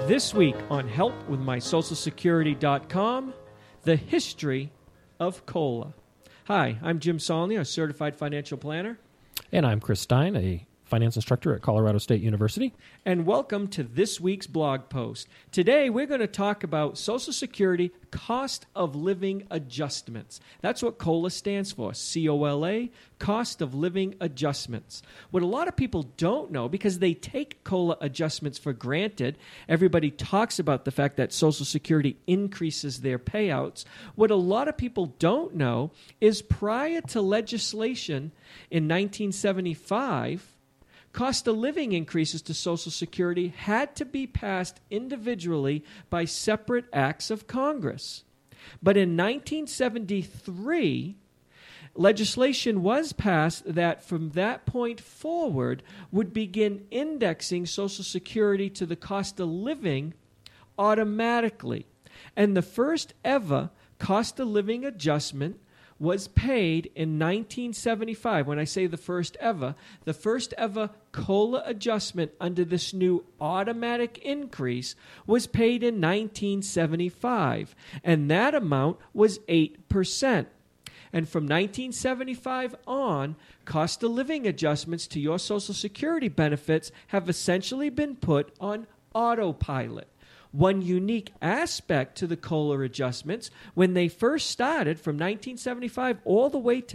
This week on helpwithmysocialsecurity.com, the history of COLA. Hi, I'm Jim Solney, a certified financial planner. And I'm Chris Stein, a finance instructor at Colorado State University. And welcome to this week's blog post. Today, we're going to talk about Social Security cost of living adjustments. That's what COLA stands for, C-O-L-A, cost of living adjustments. What a lot of people don't know, because they take COLA adjustments for granted, everybody talks about the fact that Social Security increases their payouts. What a lot of people don't know is prior to legislation in 1975, cost of living increases to Social Security had to be passed individually by separate acts of Congress. But in 1973, legislation was passed that from that point forward would begin indexing Social Security to the cost of living automatically. And the first ever cost of living adjustment was paid in 1975. When I say the first ever COLA adjustment under this new automatic increase was paid in 1975, and that amount was 8%. And from 1975 on, cost of living adjustments to your Social Security benefits have essentially been put on autopilot. One unique aspect to the COLA adjustments, when they first started from 1975 all the way to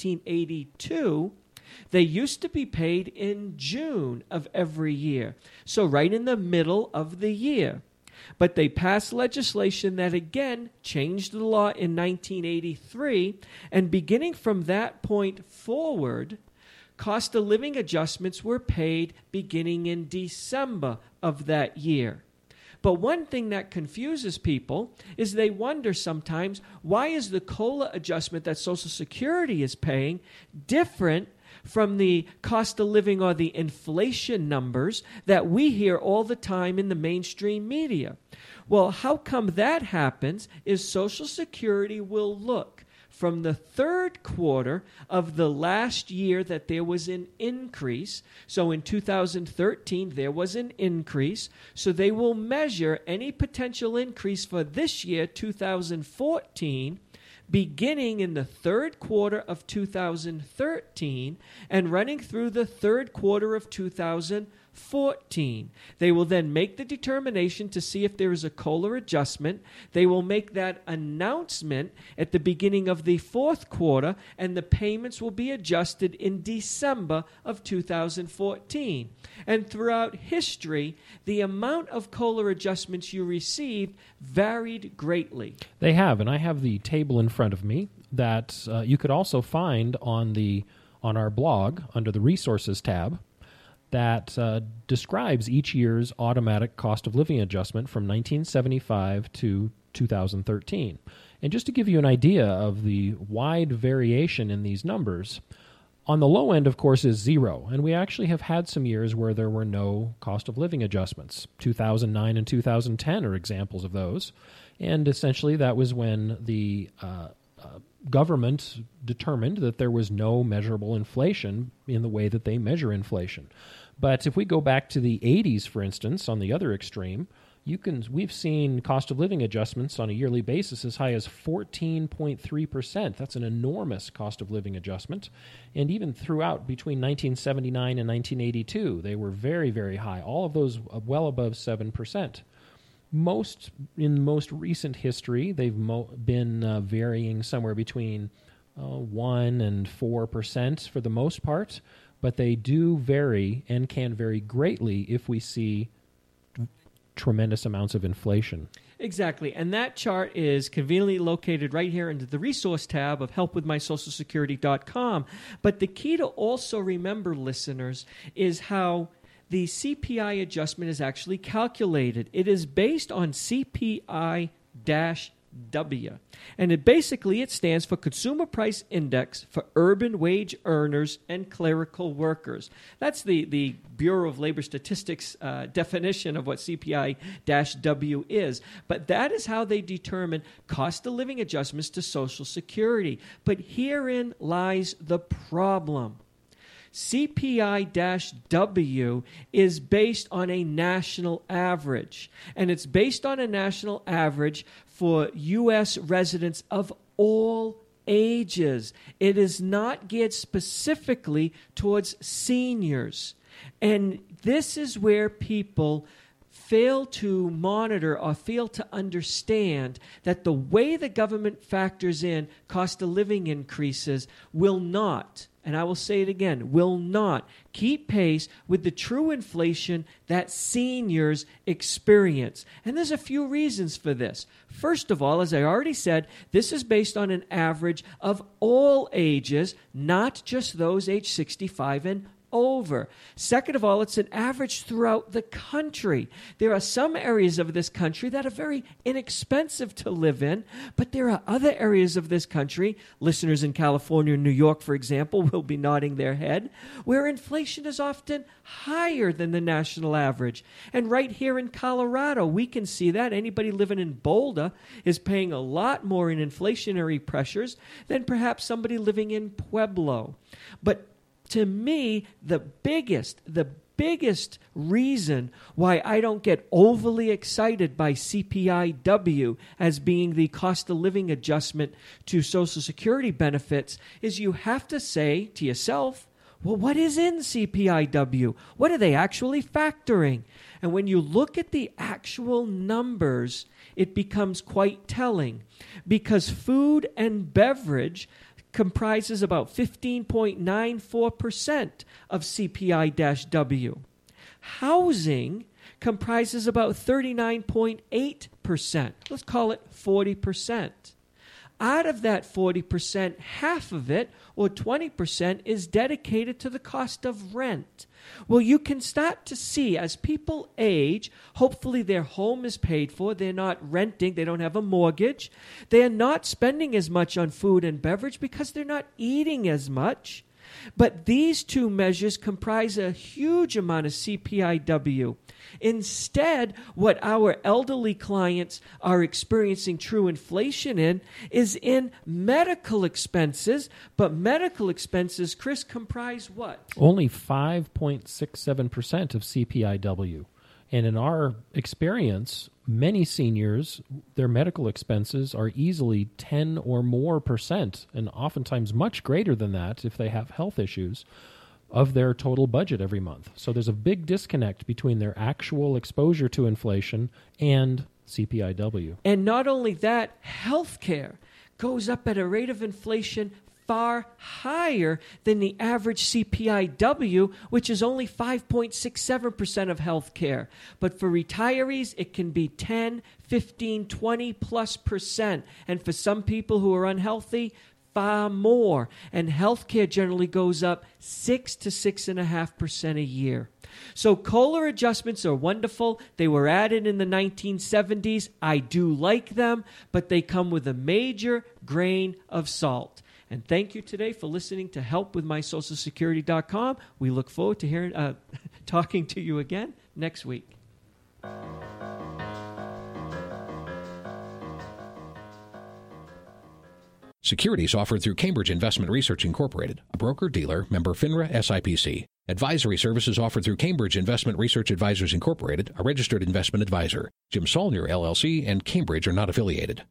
1982, they used to be paid in June of every year, so right in the middle of the year. But they passed legislation that again changed the law in 1983, and beginning from that point forward, cost of living adjustments were paid beginning in December of that year. But one thing that confuses people is they wonder sometimes, why is the COLA adjustment that Social Security is paying different from the cost of living or the inflation numbers that we hear all the time in the mainstream media? Well, how come that happens is Social Security will look from the third quarter of the last year that there was an increase. So in 2013, there was an increase. So they will measure any potential increase for this year, 2014, beginning in the third quarter of 2013 and running through the third quarter of 2014. They will then make the determination to see if there is a COLA adjustment. They will make that announcement at the beginning of the fourth quarter, and the payments will be adjusted in December of 2014. And throughout history, the amount of COLA adjustments you received varied greatly. They have, and I have the table in front of me that you could also find on our blog under the Resources tab, that describes each year's automatic cost of living adjustment from 1975 to 2013. And just to give you an idea of the wide variation in these numbers, on the low end, of course, is zero. And we actually have had some years where there were no cost of living adjustments. 2009 and 2010 are examples of those. And essentially that was when the government determined that there was no measurable inflation in the way that they measure inflation. But if we go back to the 80s, for instance, on the other extreme, we've seen cost of living adjustments on a yearly basis as high as 14.3%. That's an enormous cost of living adjustment. And even throughout between 1979 and 1982, they were very, very high. All of those well above 7%. In most recent history, they've been varying somewhere between 1 and 4% for the most part, but they do vary and can vary greatly if we see tremendous amounts of inflation. Exactly, and that chart is conveniently located right here under the Resource tab of helpwithmysocialsecurity.com. But the key to also remember, listeners, is how the CPI adjustment is actually calculated. It is based on CPI-W. And it stands for Consumer Price Index for Urban Wage Earners and Clerical Workers. That's the Bureau of Labor Statistics definition of what CPI-W is. But that is how they determine cost of living adjustments to Social Security. But herein lies the problem. CPI-W is based on a national average, and it's based on a national average for U.S. residents of all ages. It is not geared specifically towards seniors. And this is where people fail to monitor or fail to understand that the way the government factors in cost of living increases will not, and I will say it again, will not keep pace with the true inflation that seniors experience. And there's a few reasons for this. First of all, as I already said, this is based on an average of all ages, not just those age 65 and over. Second of all, it's an average throughout the country. There are some areas of this country that are very inexpensive to live in, but there are other areas of this country, listeners in California and New York, for example, will be nodding their head, where inflation is often higher than the national average. And right here in Colorado, we can see that. Anybody living in Boulder is paying a lot more in inflationary pressures than perhaps somebody living in Pueblo. But to me, the biggest reason why I don't get overly excited by CPI-W as being the cost of living adjustment to Social Security benefits is you have to say to yourself, well, what is in CPI-W? What are they actually factoring? And when you look at the actual numbers, it becomes quite telling, because food and beverage comprises about 15.94% of CPI-W. Housing comprises about 39.8%. Let's call it 40%. Out of that 40%, half of it, or 20%, is dedicated to the cost of rent. Well, you can start to see as people age, hopefully their home is paid for, they're not renting, they don't have a mortgage, they're not spending as much on food and beverage because they're not eating as much. But these two measures comprise a huge amount of CPI-W. Instead, what our elderly clients are experiencing true inflation in is in medical expenses. But medical expenses, Chris, comprise what? Only 5.67% of CPI-W. And in our experience, many seniors, their medical expenses are easily 10 or more percent, and oftentimes much greater than that if they have health issues, of their total budget every month. So there's a big disconnect between their actual exposure to inflation and CPI-W. And not only that, healthcare goes up at a rate of inflation far higher than the average CPI-W, which is only 5.67% of health care. But for retirees, it can be 10, 15, 20 plus percent. And for some people who are unhealthy, far more. And health care generally goes up 6 to 6.5% a year. So COLA adjustments are wonderful. They were added in the 1970s. I do like them, but they come with a major grain of salt. And thank you today for listening to helpwithmysocialsecurity.com. We look forward to talking to you again next week. Securities offered through Cambridge Investment Research Incorporated, a broker-dealer, member FINRA SIPC. Advisory services offered through Cambridge Investment Research Advisors Incorporated, a registered investment advisor. Jim Saulnier, LLC, and Cambridge are not affiliated.